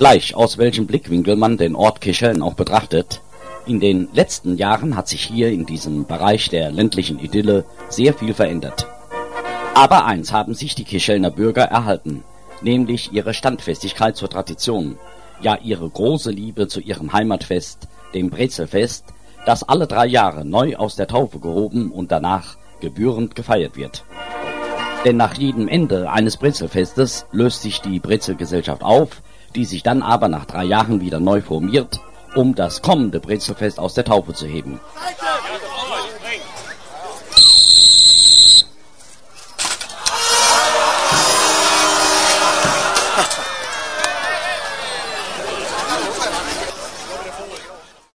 Gleich aus welchem Blickwinkel man den Ort Kirchhellen auch betrachtet, in den letzten Jahren hat sich hier in diesem Bereich der ländlichen Idylle sehr viel verändert. Aber eins haben sich die Kirchhellener Bürger erhalten, nämlich ihre Standfestigkeit zur Tradition, ja ihre große Liebe zu ihrem Heimatfest, dem Brezelfest, das alle 3 Jahre neu aus der Taufe gehoben und danach gebührend gefeiert wird. Denn nach jedem Ende eines Brezelfestes löst sich die Brezelgesellschaft auf, die sich dann aber nach 3 Jahren wieder neu formiert, um das kommende Brezelfest aus der Taufe zu heben.